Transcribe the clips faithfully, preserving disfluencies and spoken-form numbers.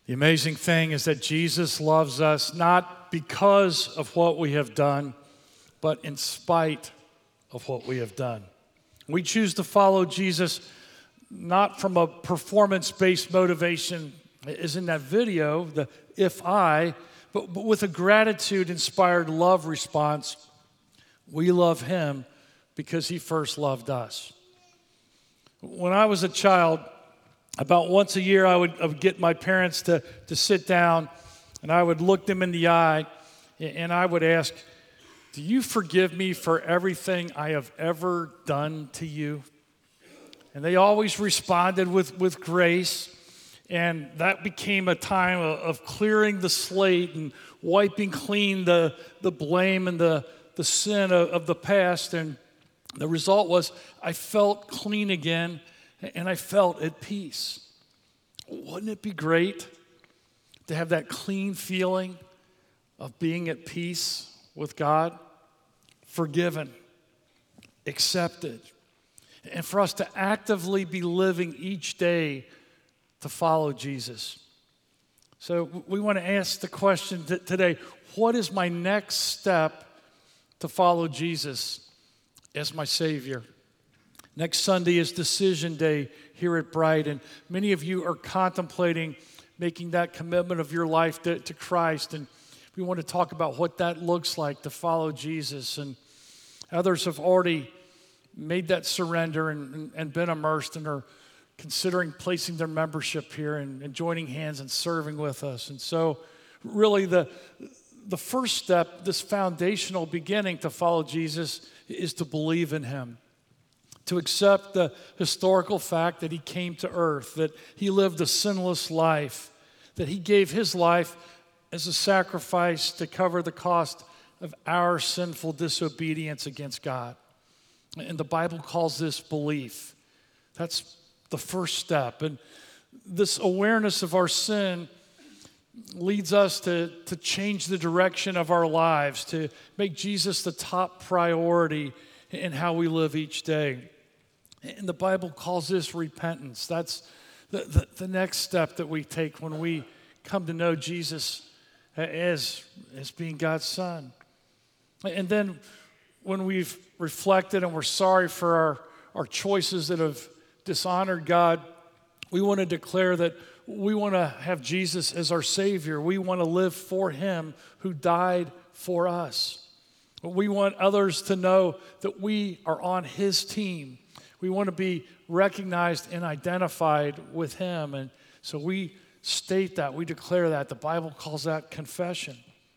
The amazing thing is that Jesus loves us not because of what we have done, but in spite of what we have done. We choose to follow Jesus not from a performance-based motivation, as in that video, the if I, but, but with a gratitude-inspired love response. We love him because he first loved us. When I was a child, about once a year, I would, I would get my parents to, to sit down, and I would look them in the eye, and I would ask, do you forgive me for everything I have ever done to you? And they always responded with, with grace, and that became a time of, of clearing the slate and wiping clean the, the blame and the, the sin of, of the past. And the result was I felt clean again, and I felt at peace. Wouldn't it be great to have that clean feeling of being at peace with God, forgiven, accepted, and for us to actively be living each day to follow Jesus? So we want to ask the question t- today, what is my next step to follow Jesus as my Savior? Next Sunday is Decision Day here at Bright, and many of you are contemplating making that commitment of your life to, to Christ, and we want to talk about what that looks like to follow Jesus. And others have already made that surrender and, and, and been immersed and are considering placing their membership here and, and joining hands and serving with us. And so really the, the first step, this foundational beginning to follow Jesus, is to believe in him, to accept the historical fact that he came to earth, that he lived a sinless life, that he gave his life as a sacrifice to cover the cost of our sinful disobedience against God. And the Bible calls this belief. That's the first step. And this awareness of our sin leads us to, to change the direction of our lives, to make Jesus the top priority in how we live each day. And the Bible calls this repentance. That's the, the, the next step that we take when we come to know Jesus as, as being God's Son. And then when we've reflected and we're sorry for our, our choices that have dishonored God, we want to declare that we want to have Jesus as our Savior. We want to live for him who died for us. We want others to know that we are on his team. We want to be recognized and identified with him. And so we state that, we declare that. The Bible calls that confession.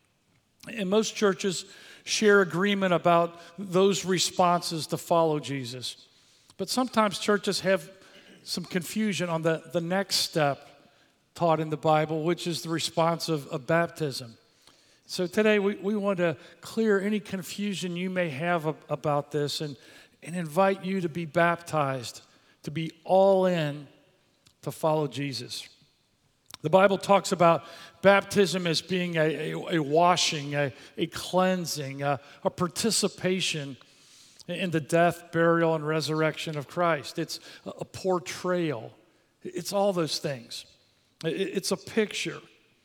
And most churches share agreement about those responses to follow Jesus. But sometimes churches have some confusion on the, the next step taught in the Bible, which is the response of, of baptism. So today we, we want to clear any confusion you may have ab- about this and, and invite you to be baptized, to be all in to follow Jesus. The Bible talks about baptism as being a, a, a washing, a, a cleansing, a, a participation in the death, burial, and resurrection of Christ. It's a, a portrayal. It's all those things. It, it's a picture.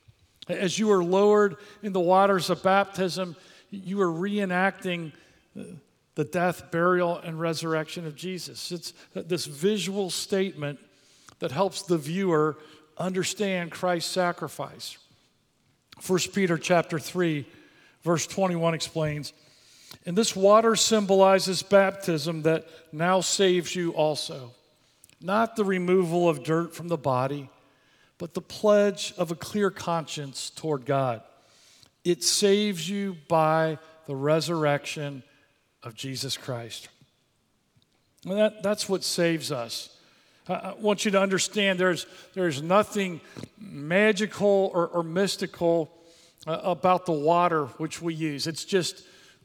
As you are lowered in the waters of baptism, you are reenacting the death, burial, and resurrection of Jesus. It's this visual statement that helps the viewer understand Christ's sacrifice. First Peter chapter three, verse twenty-one explains, and this water symbolizes baptism that now saves you also. Not the removal of dirt from the body, but the pledge of a clear conscience toward God. It saves you by the resurrection of Jesus Christ. And that, that's what saves us. I want you to understand there's, there's nothing magical or, or mystical uh, about the water which we use. It's just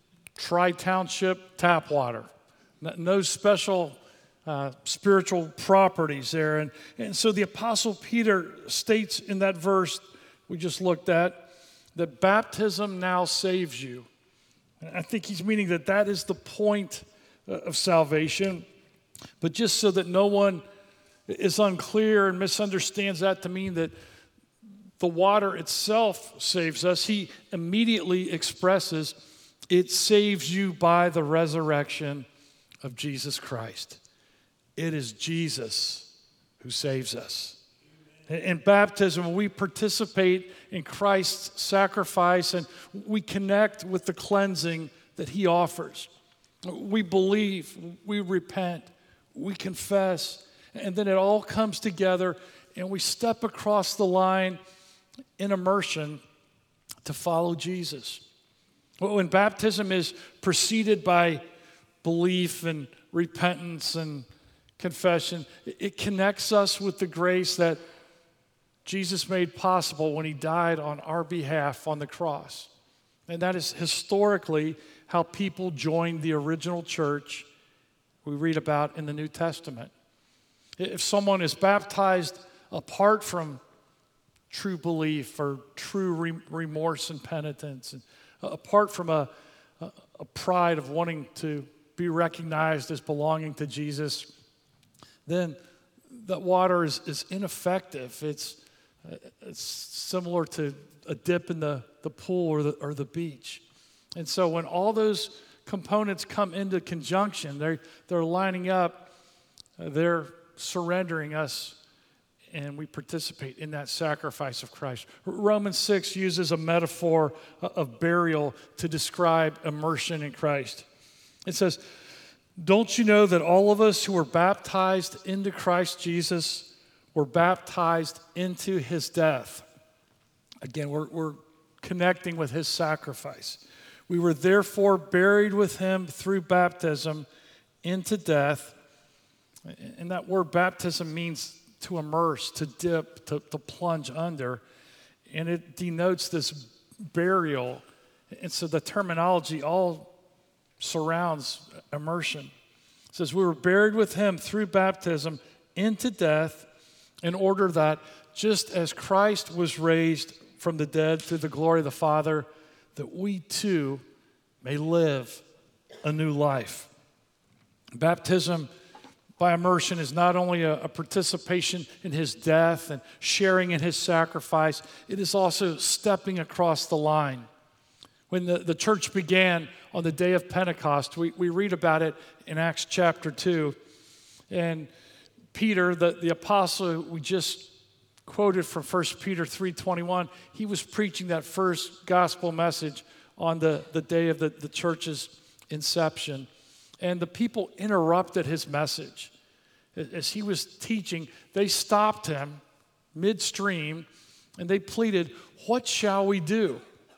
Tri-Township tap water. No, no special uh, spiritual properties there. And, and so the Apostle Peter states in that verse we just looked at that baptism now saves you. And I think he's meaning that that is the point of salvation. But just so that no one is unclear and misunderstands that to mean that the water itself saves us, he immediately expresses, it saves you by the resurrection of Jesus Christ. It is Jesus who saves us. In baptism, we participate in Christ's sacrifice and we connect with the cleansing that he offers. We believe, we repent, we confess, and then it all comes together and we step across the line in immersion to follow Jesus. When baptism is preceded by belief and repentance and confession, it connects us with the grace that Jesus made possible when he died on our behalf on the cross. And that is historically how people joined the original church we read about in the New Testament. If someone is baptized apart from true belief or true re- remorse and penitence, and apart from a, a, a pride of wanting to be recognized as belonging to Jesus, then that water is, is ineffective. It's, it's similar to a dip in the, the pool or the, or the beach. And so when all those components come into conjunction, they're, they're lining up, uh, they're surrendering us, and we participate in that sacrifice of Christ. Romans six uses a metaphor of burial to describe immersion in Christ. It says, don't you know that all of us who were baptized into Christ Jesus were baptized into his death? Again, we're, we're connecting with his sacrifice. We were therefore buried with him through baptism into death. And that word baptism means to immerse, to dip, to, to plunge under. And it denotes this burial. And so the terminology all surrounds immersion. It says, we were buried with him through baptism into death, in order that just as Christ was raised from the dead through the glory of the Father, that we too may live a new life. Baptism by immersion is not only a, a participation in his death and sharing in his sacrifice, it is also stepping across the line. When the, the church began on the day of Pentecost, we, we read about it in Acts chapter two. And Peter, the, the apostle we just quoted from First Peter three twenty-one, he was preaching that first gospel message on the, the day of the, the church's inception. And the people interrupted his message. As he was teaching, they stopped him midstream and they pleaded, what shall we do?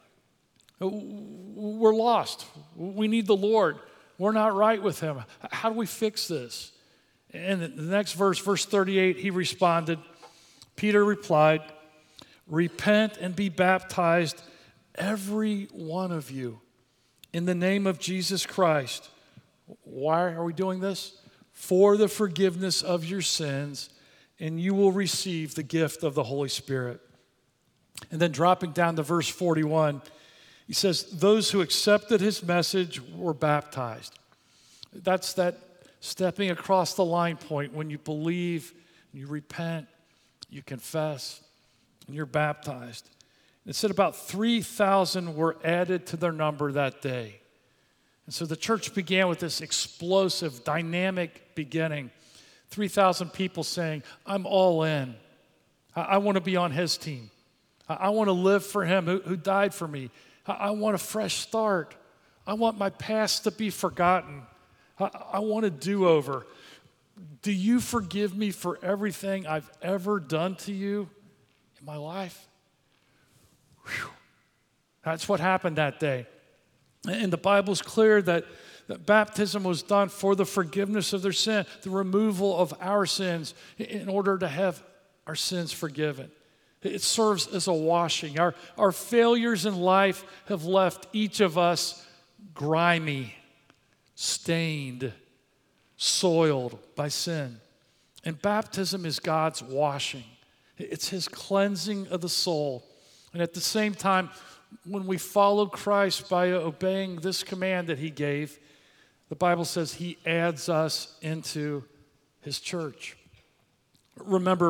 We're lost. We need the Lord. We're not right with him. How do we fix this? And the next verse, verse thirty-eight, he responded, Peter replied, repent and be baptized, every one of you, in the name of Jesus Christ. Why are we doing this? For the forgiveness of your sins, and you will receive the gift of the Holy Spirit. And then dropping down to verse forty-one, he says, those who accepted his message were baptized. That's that stepping across the line point when you believe, you repent, you confess, and you're baptized. It said about three thousand were added to their number that day. And so the church began with this explosive, dynamic beginning. three thousand people saying, I'm all in. I, I want to be on his team. I, I want to live for him who, who died for me. I, I want a fresh start. I want my past to be forgotten. I, I want a do-over. Do you forgive me for everything I've ever done to you in my life? Whew. That's what happened that day. And the Bible's clear that, that baptism was done for the forgiveness of their sin, the removal of our sins in order to have our sins forgiven. It serves as a washing. Our, our failures in life have left each of us grimy, stained, soiled by sin. And baptism is God's washing. It's his cleansing of the soul. And at the same time, when we follow Christ by obeying this command that he gave, the Bible says he adds us into his church. Remember,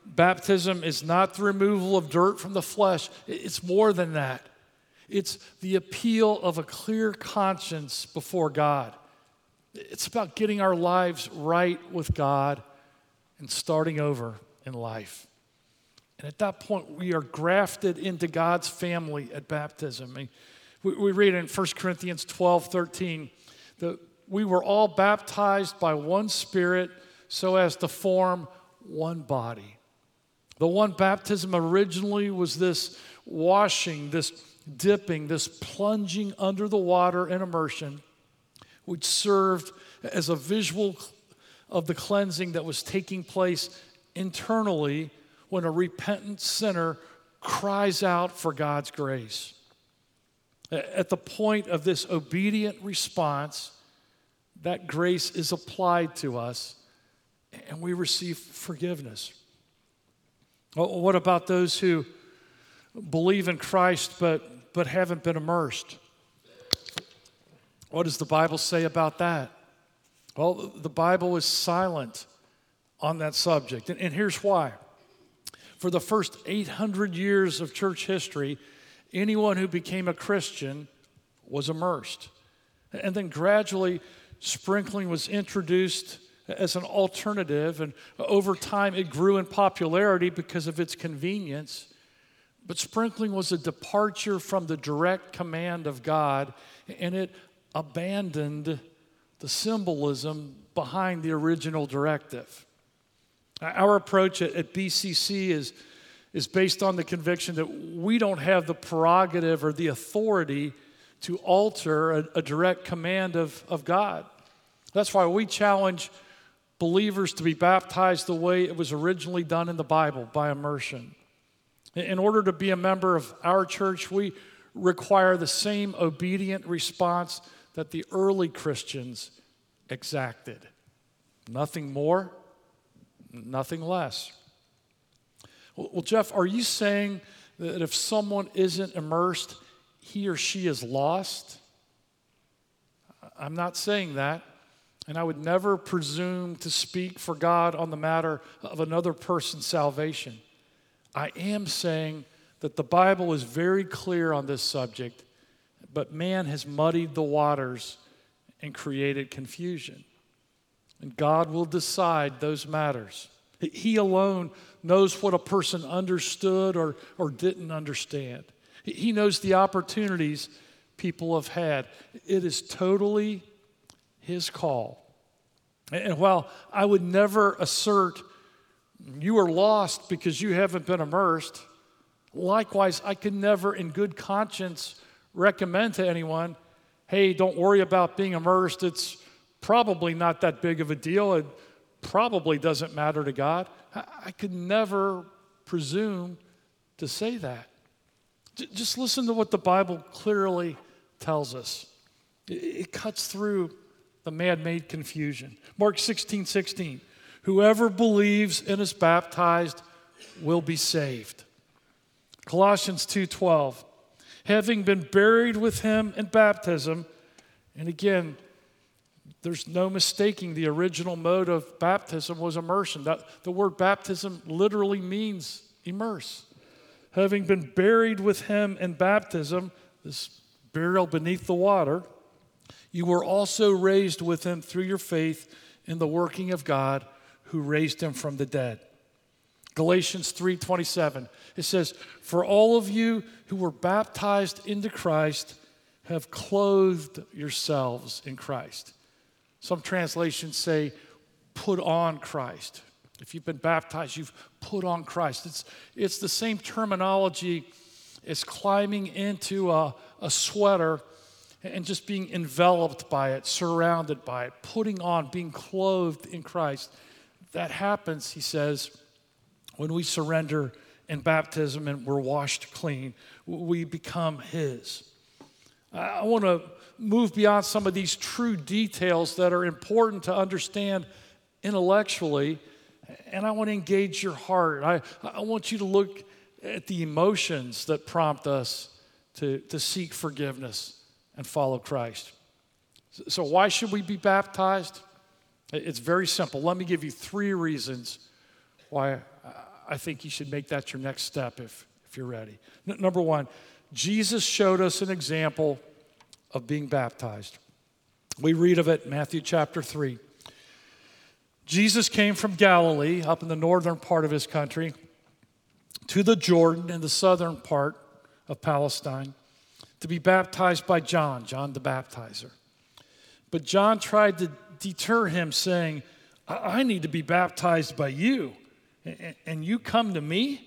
baptism is not the removal of dirt from the flesh. It's more than that. It's the appeal of a clear conscience before God. It's about getting our lives right with God and starting over in life. And at that point, we are grafted into God's family at baptism. I mean, we, we read in First Corinthians twelve thirteen that we were all baptized by one Spirit so as to form one body. The one baptism originally was this washing, this dipping, this plunging under the water in immersion, which served as a visual of the cleansing that was taking place internally when a repentant sinner cries out for God's grace. At the point of this obedient response, that grace is applied to us and we receive forgiveness. What about those who believe in Christ but, but haven't been immersed? What does the Bible say about that? Well, the Bible is silent on that subject, and, and here's why. For the first eight hundred years of church history, anyone who became a Christian was immersed. And then gradually, sprinkling was introduced as an alternative, and over time it grew in popularity because of its convenience. But sprinkling was a departure from the direct command of God, and it abandoned the symbolism behind the original directive. Our approach at, at B C C is, is based on the conviction that we don't have the prerogative or the authority to alter a, a direct command of, of God. That's why we challenge believers to be baptized the way it was originally done in the Bible, by immersion. In order to be a member of our church, we require the same obedient response that the early Christians exacted. Nothing more, nothing less. Well, Jeff, are you saying that if someone isn't immersed, he or she is lost? I'm not saying that. And I would never presume to speak for God on the matter of another person's salvation. I am saying that the Bible is very clear on this subject, but man has muddied the waters and created confusion. And God will decide those matters. He alone knows what a person understood or, or didn't understand. He knows the opportunities people have had. It is totally His call. And while I would never assert you are lost because you haven't been immersed, likewise, I could never in good conscience recommend to anyone, hey, don't worry about being immersed. It's probably not that big of a deal. It probably doesn't matter to God. I could never presume to say that. Just listen to what the Bible clearly tells us. It cuts through the man-made confusion. Mark sixteen sixteen, whoever believes and is baptized will be saved. Colossians two twelve, having been buried with him in baptism, and again, there's no mistaking the original mode of baptism was immersion. That, the word baptism literally means immerse. Having been buried with him in baptism, this burial beneath the water, you were also raised with him through your faith in the working of God who raised him from the dead. Galatians three twenty-seven, it says, for all of you who were baptized into Christ have clothed yourselves in Christ. Some translations say, put on Christ. If you've been baptized, you've put on Christ. It's, it's the same terminology as climbing into a, a sweater and just being enveloped by it, surrounded by it, putting on, being clothed in Christ. That happens, he says, when we surrender in baptism and we're washed clean. We become his. I want to move beyond some of these true details that are important to understand intellectually, and I want to engage your heart. I, I want you to look at the emotions that prompt us to, to seek forgiveness and follow Christ. So why should we be baptized? It's very simple. Let me give you three reasons why I think you should make that your next step if, if you're ready. N- number one, Jesus showed us an example of being baptized. We read of it in Matthew chapter three. Jesus came from Galilee, up in the northern part of his country, to the Jordan in the southern part of Palestine, to be baptized by John, John the Baptizer. But John tried to deter him, saying, I, I need to be baptized by you, and, and you come to me?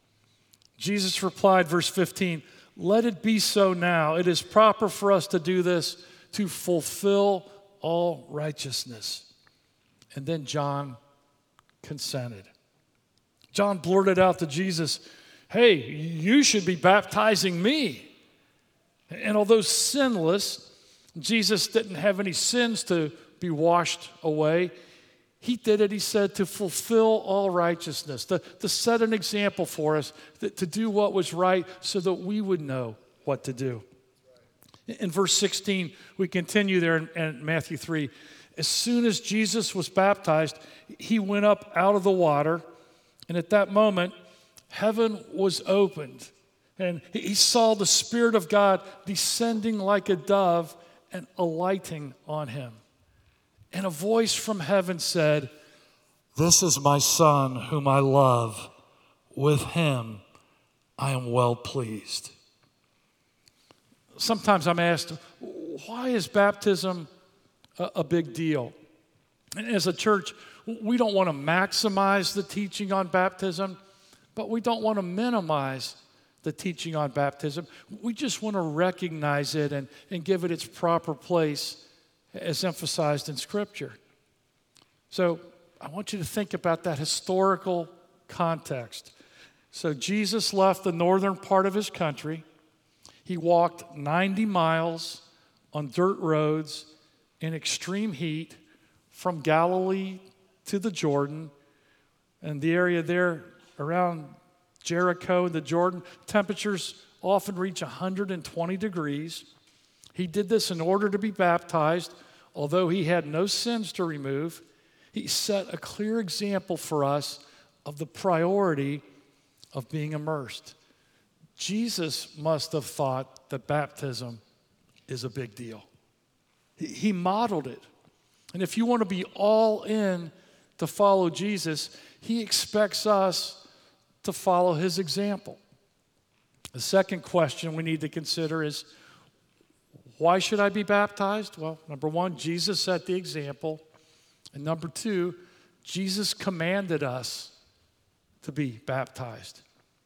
Jesus replied, verse fifteen, let it be so now. It is proper for us to do this to fulfill all righteousness. And then John consented. John blurted out to Jesus, hey, you should be baptizing me. And although sinless, Jesus didn't have any sins to be washed away. He did it, he said, to fulfill all righteousness, to, to set an example for us, that, to do what was right so that we would know what to do. In verse sixteen, we continue there in, in Matthew three. As soon as Jesus was baptized, he went up out of the water, and at that moment, heaven was opened, and he saw the Spirit of God descending like a dove and alighting on him. And a voice from heaven said, this is my Son whom I love. With him I am well pleased. Sometimes I'm asked, why is baptism a, a big deal? And as a church, we don't want to maximize the teaching on baptism, but we don't want to minimize the teaching on baptism. We just want to recognize it and, and give it its proper place as emphasized in Scripture. So I want you to think about that historical context. So Jesus left the northern part of his country. He walked ninety miles on dirt roads in extreme heat from Galilee to the Jordan, and the area there around Jericho and the Jordan, temperatures often reach one hundred twenty degrees. He did this in order to be baptized. Although he had no sins to remove, he set a clear example for us of the priority of being immersed. Jesus must have thought that baptism is a big deal. He modeled it. And if you want to be all in to follow Jesus, he expects us to follow his example. The second question we need to consider is, why should I be baptized? Well, number one, Jesus set the example. And number two, Jesus commanded us to be baptized.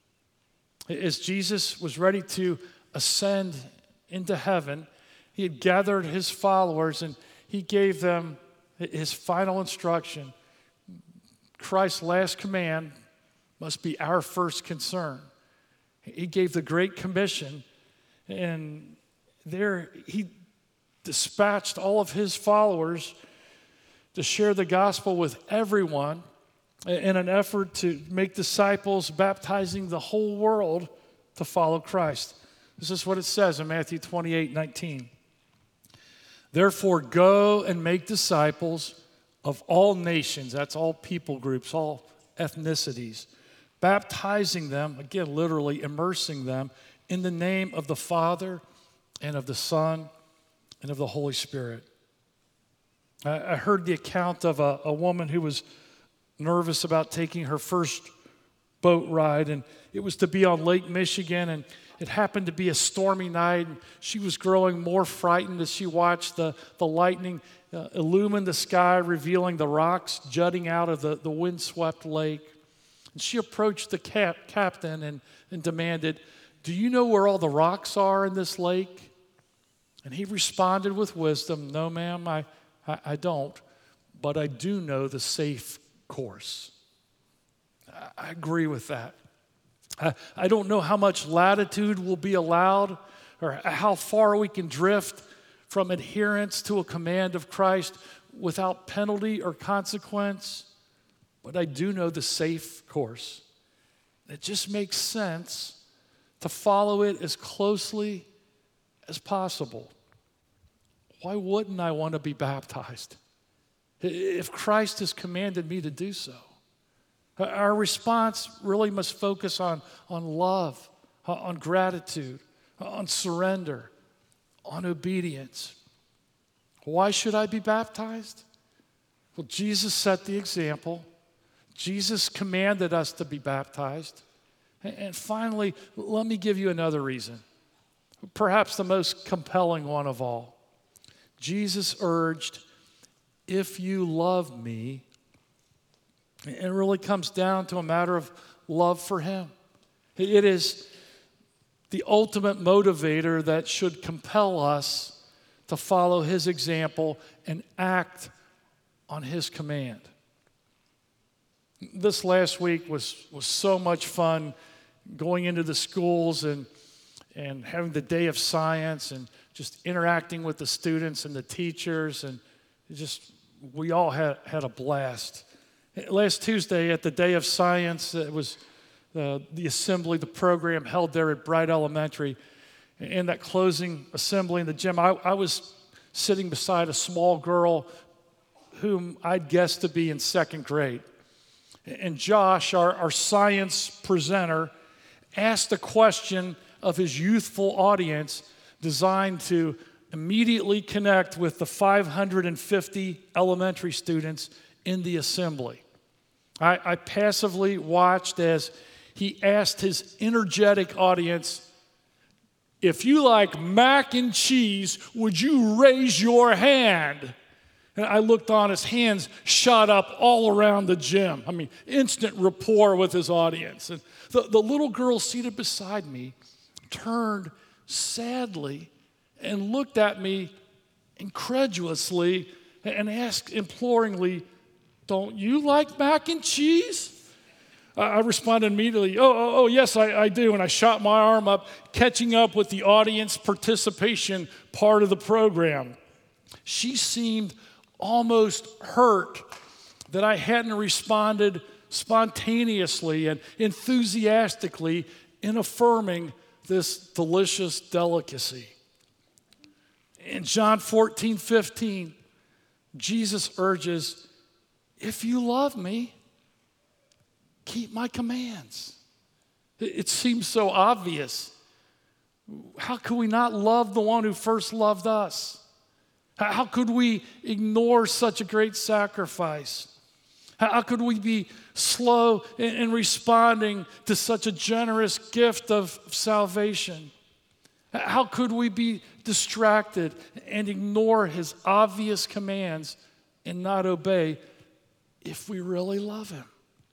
As Jesus was ready to ascend into heaven, he had gathered his followers and he gave them his final instruction. Christ's last command must be our first concern. He gave the Great Commission, and there he dispatched all of his followers to share the gospel with everyone in an effort to make disciples, baptizing the whole world to follow Christ. This is what it says in Matthew twenty-eight nineteen. Therefore, go and make disciples of all nations, that's all people groups, all ethnicities, baptizing them, again, literally immersing them, in the name of the Father and of the Son and of the Holy Spirit. I, I heard the account of a, a woman who was nervous about taking her first boat ride, and it was to be on Lake Michigan, and it happened to be a stormy night, and she was growing more frightened as she watched the, the lightning uh, illumine the sky, revealing the rocks jutting out of the, the windswept lake. And she approached the cap, captain and, and demanded, do you know where all the rocks are in this lake? And he responded with wisdom, no, ma'am, I, I, I don't, but I do know the safe course. I, I agree with that. I, I don't know how much latitude will be allowed or how far we can drift from adherence to a command of Christ without penalty or consequence, but I do know the safe course. It just makes sense to follow it as closely as possible. Why wouldn't I want to be baptized if Christ has commanded me to do so? Our response really must focus on, on love, on gratitude, on surrender, on obedience. Why should I be baptized? Well, Jesus set the example. Jesus commanded us to be baptized. And finally, let me give you another reason, perhaps the most compelling one of all. Jesus urged, if you love me, it really comes down to a matter of love for him. It is the ultimate motivator that should compel us to follow his example and act on his command. This last week was, was so much fun going into the schools and, and having the day of science and just interacting with the students and the teachers, and just we all had, had a blast. Last Tuesday at the Day of Science, it was uh, the assembly, the program held there at Bright Elementary. In that closing assembly in the gym, I, I was sitting beside a small girl whom I'd guessed to be in second grade. And Josh, our, our science presenter, asked a question of his youthful audience designed to immediately connect with the five hundred fifty elementary students in the assembly. I, I passively watched as he asked his energetic audience, if you like mac and cheese, would you raise your hand? And I looked on, his hands shot up all around the gym. I mean, instant rapport with his audience. And the, the little girl seated beside me turned sadly and looked at me incredulously and asked imploringly, don't you like mac and cheese? I responded immediately, oh, oh, oh yes, I, I do. And I shot my arm up, catching up with the audience participation part of the program. She seemed almost hurt that I hadn't responded spontaneously and enthusiastically in affirming this delicious delicacy. In John fourteen fifteen, Jesus urges, if you love me, keep my commands. It seems so obvious. How could we not love the one who first loved us? How could we ignore such a great sacrifice? How could we be slow in responding to such a generous gift of salvation? How could we be distracted and ignore his obvious commands and not obey if we really love him?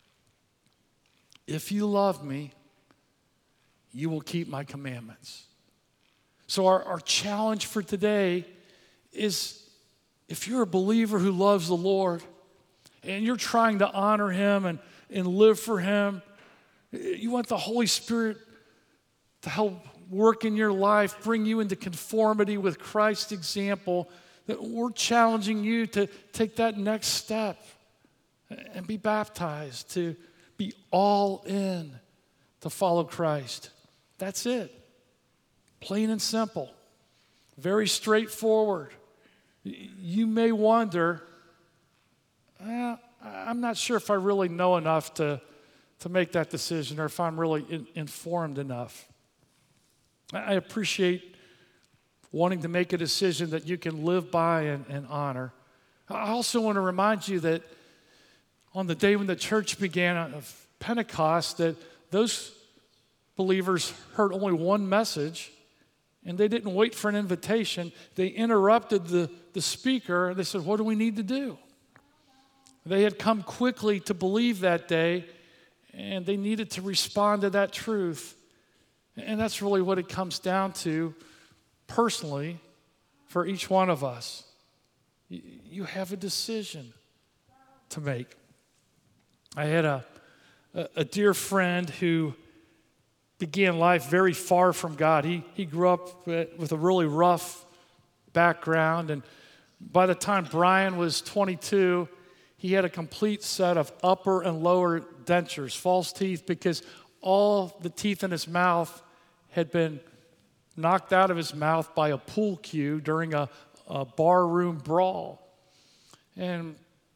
If you love me, you will keep my commandments. So our, our challenge for today is, if you're a believer who loves the Lord and you're trying to honor him and, and live for him, you want the Holy Spirit to help work in your life, bring you into conformity with Christ's example, that we're challenging you to take that next step and be baptized, to be all in to follow Christ. That's it. Plain and simple. Very straightforward. You may wonder, eh, I'm not sure if I really know enough to, to make that decision, or if I'm really in, informed enough. I appreciate wanting to make a decision that you can live by and, and honor. I also want to remind you that on the day when the church began of Pentecost, that those believers heard only one message, and they didn't wait for an invitation. They interrupted the, the speaker, and they said, what do we need to do? They had come quickly to believe that day, and they needed to respond to that truth. And that's really what it comes down to personally for each one of us. You have a decision to make. I had a, a dear friend who began life very far from God. He, he grew up with a really rough background, and by the time Brian was twenty-two, he had a complete set of upper and lower dentures, false teeth, because all the teeth in his mouth had been knocked out of his mouth by a pool cue during a, a barroom brawl. And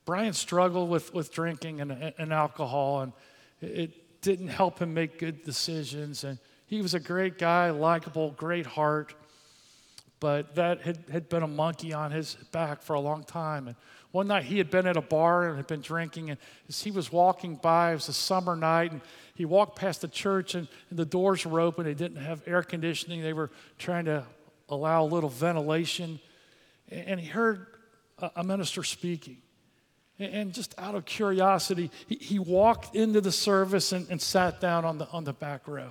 Brian struggled with, with drinking and, and alcohol, and it didn't help him make good decisions. And he was a great guy, likable, great heart, but that had, had been a monkey on his back for a long time. And one night he had been at a bar and had been drinking, and as he was walking by, it was a summer night, and he walked past the church, and, and the doors were open. They didn't have air conditioning. They were trying to allow a little ventilation. And he heard a minister speaking. And just out of curiosity, he, he walked into the service and, and sat down on the, on the back row.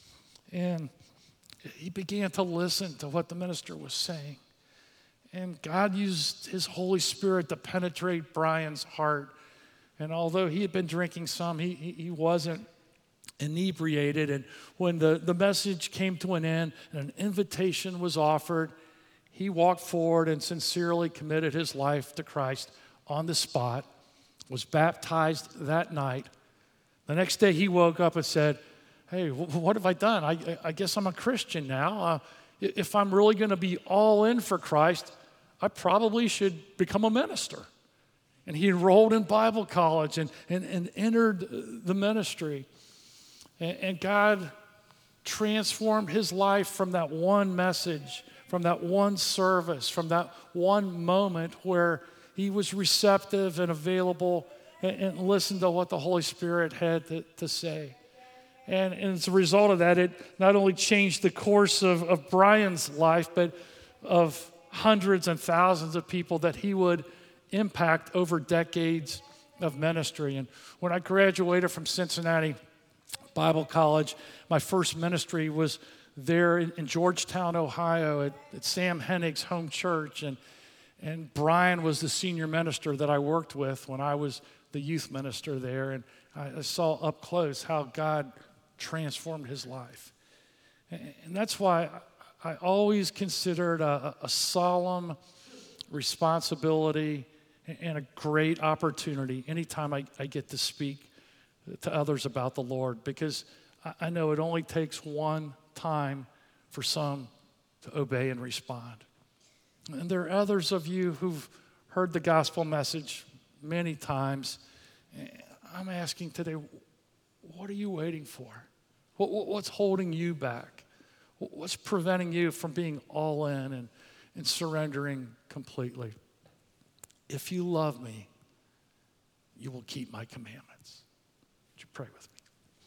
And he began to listen to what the minister was saying. And God used his Holy Spirit to penetrate Brian's heart. And although he had been drinking some, he, he, he wasn't inebriated. And when the, the message came to an end and an invitation was offered, he walked forward and sincerely committed his life to Christ on the spot, was baptized that night. The next day he woke up and said, hey, what have I done? I, I guess I'm a Christian now. Uh, if I'm really going to be all in for Christ, I probably should become a minister. And he enrolled in Bible college and, and, and entered the ministry. And, and God transformed his life from that one message, from that one service, from that one moment where he was receptive and available and, and listened to what the Holy Spirit had to, to say. And, and as a result of that, it not only changed the course of, of Brian's life, but of hundreds and thousands of people that he would impact over decades of ministry. And when I graduated from Cincinnati Bible College, my first ministry was there in, in Georgetown, Ohio, at, at Sam Henig's home church. And, and Brian was the senior minister that I worked with when I was the youth minister there. And I, I saw up close how God transformed his life. And, and that's why I, I always considered a, a solemn responsibility and a great opportunity anytime I, I get to speak to others about the Lord, because I, I know it only takes one time for some to obey and respond. And there are others of you who've heard the gospel message many times. I'm asking today, what are you waiting for? What, what's holding you back? What's preventing you from being all in and, and surrendering completely? If you love me, you will keep my commandments. Would you pray with me?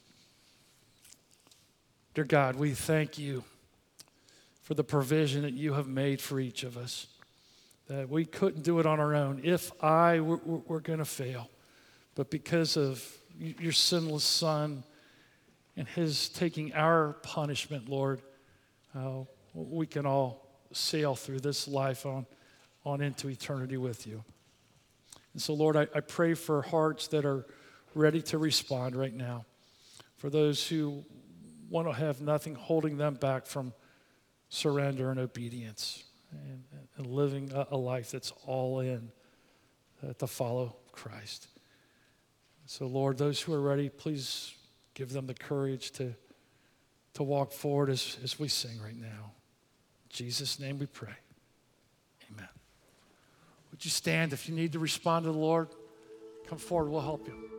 Dear God, we thank you for the provision that you have made for each of us, that we couldn't do it on our own if I were, were, were going to fail. But because of your sinless Son and his taking our punishment, Lord, uh, we can all sail through this life on, on into eternity with you. And so, Lord, I, I pray for hearts that are ready to respond right now, for those who want to have nothing holding them back from surrender and obedience and, and living a, a life that's all in uh, to follow Christ. So, Lord, those who are ready, please give them the courage to, to walk forward as, as we sing right now. In Jesus' name we pray. Amen. Would you stand if you need to respond to the Lord? Come forward, we'll help you.